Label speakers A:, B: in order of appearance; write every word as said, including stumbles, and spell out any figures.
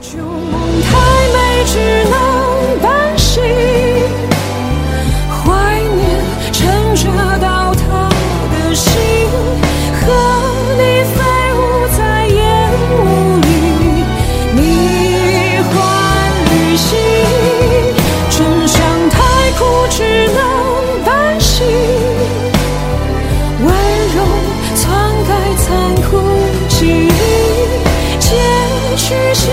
A: 旧梦太美，只能半醒，怀念撑着到他的心，和你飞舞在烟雾里，迷幻旅行，真相太苦，只能半醒，温柔篡改残酷记忆，结局。